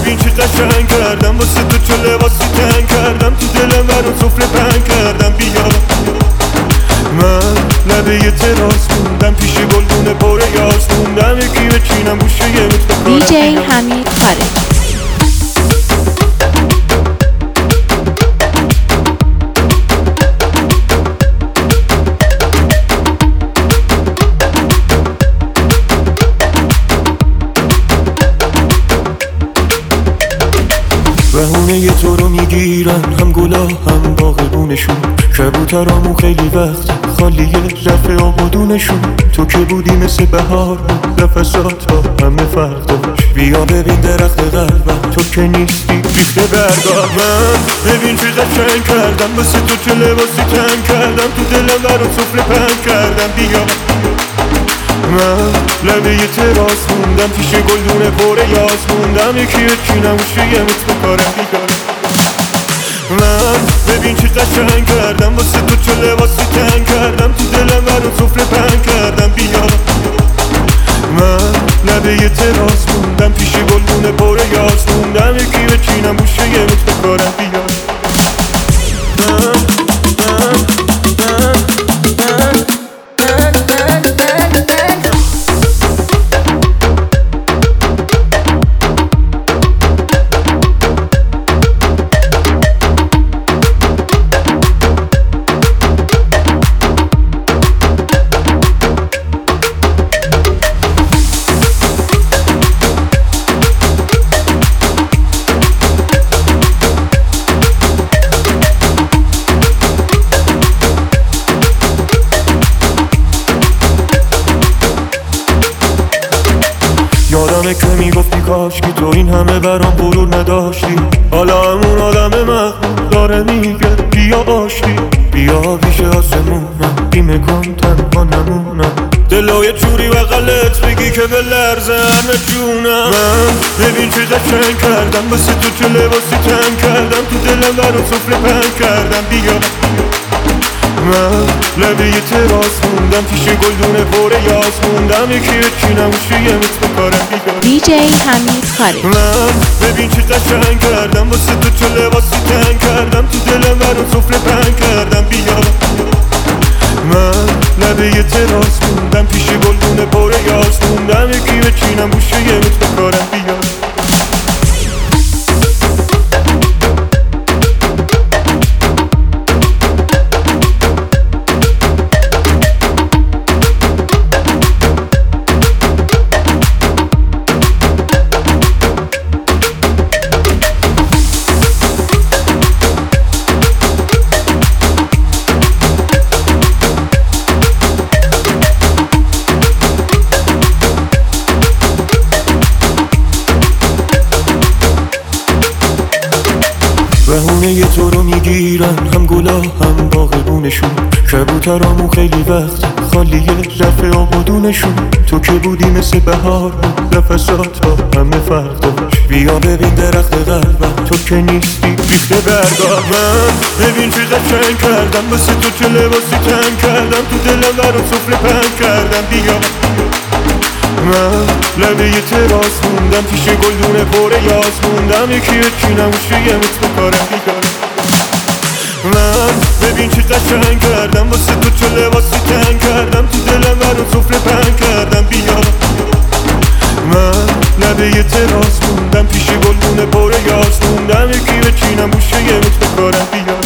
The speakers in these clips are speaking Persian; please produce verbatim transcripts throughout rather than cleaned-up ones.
ببین چی قشنگ کردم واسه تو، چه لباسی تنگ کردم تو دلم برام سفره پنگ کردم. بیا من لبه یه تراس موندم، پیش گلدونه پر یاس موندم، یکی بچینم گوشه یه متر بکنم. دی جی حمید خارج. بهونه یه تو رو میگیرن، هم گلا هم باغبونشون، کبوترامون خیلی وقت خالیه رفه آبادونشون. تو که بودی مثل بهار بود، نفسات ها همه فرق داشت. بیا ببین درخت قلبم، تو که نیستی ریخته برگاه. من ببین چی قشنگ کردم واسه تو، چه لباسی تنگ کردم تو دلم برام سفره پنگ کردم. بیا من لبه یه تراس موندم، پیش گلدونه پر یاس موندم، یکی بچینم گوشه یه متر بکارم. بیدارم من ببین چی قشنگ کردم واسه تو، چه لباسی تنگ کردم تو دلم برام سفره پنگ کردم. بیا من لبه یه تراس موندم، پیش گلدونه پر یاس موندم، یکی بچینم گوشه یه متر بکارم. بیدارم یادمه که میگفتی کاش که تو این همه برام غرور نداشتی. حالا همون آدم مغرور داره میگه بیا آشتی. بیا پیش آسمونم، بیمه کن تنها نمونم، دلای چوری بغلت بگی که به لرزه همه جونم. من ببین چی قشنگ کردم واسه تو، چه لباسی تنگ کردم تو دلم برام سفره پنگ کردم. بیا من لبه یه تراس موندم، پیش گلدونه پر یاس موندم، یکی بچینم گوشه یه متر بکارم. دی جی حمید خارج. من ببین چی قشنگ کردم واسه تو، چه لباسی تنگ کردم تو دلم برام سفره پنگ کردم. بیا من لبه یه تراس موندم، پیش گلدونه پر یاس موندم، یکی بچینم گوشه یه متر بکارم. بیا بهونه یه تو رو میگیرن، هم گلا هم باغبونشون، کبوترامون خیلی وقت خالیه رفه آبادونشون. تو که بودی مثل بهار بود، نفسات ها همه فرق داشت. بیا ببین درخت قلبم، تو که نیستی ریخته برگاه. من ببین چی قشنگ کردم واسه تو، چه لباسی تنگ کردم تو دلم برام سفره پنگ کردم. بیا من لبه یه تراس موندم، پیش گلدونه پر یاس موندم، یکی بچینم گوشه یه متر بکارم. بیدارم من ببین چی قشنگ کردم واسه تو، چه لباسی تنگ کردم تو دلم برام سفره پنگ کردم. بیا من لبه یه تراس موندم، پیش گلدونه پر یاس موندم، یکی بچینم گوشه یه متر بکارم. بیا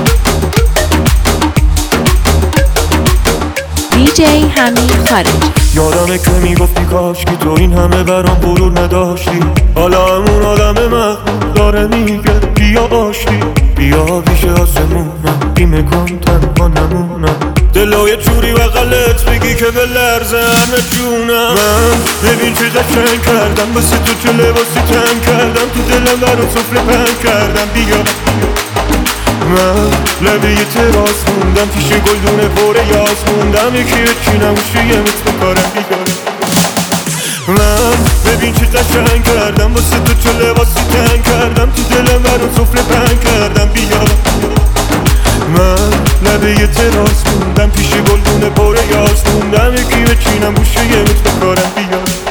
دی جی حمید خارج. یادمه که میگفتی کاش که تو این همه برام غرور نداشتی. حالا همون آدم مغرور داره میگه بیا آشتی، بیا پیش آسمونم بیمه کن تنها نمونم. دلای چوری و غلط بگی که به لرزه همه جونم. من ببین چه قشنگ کردم واسه تو، چه لباسی تنگ کردم تو دلم برات سفره پنگ کردم. بیا من لبه یه تراس موندم، پیش گلدونه پر یاس موندم، یکی بچینم و یه مت بکارم. بیا من ببین چه قشنگ کردم واسه تو، چه لباسی تنگ کردم تو دلم برات سفره پنگ کردم. بیا من لبه یه تراس موندم، پیش گلدونه پر یاس موندم، یکی بچینم و یه مت بکارم. بیا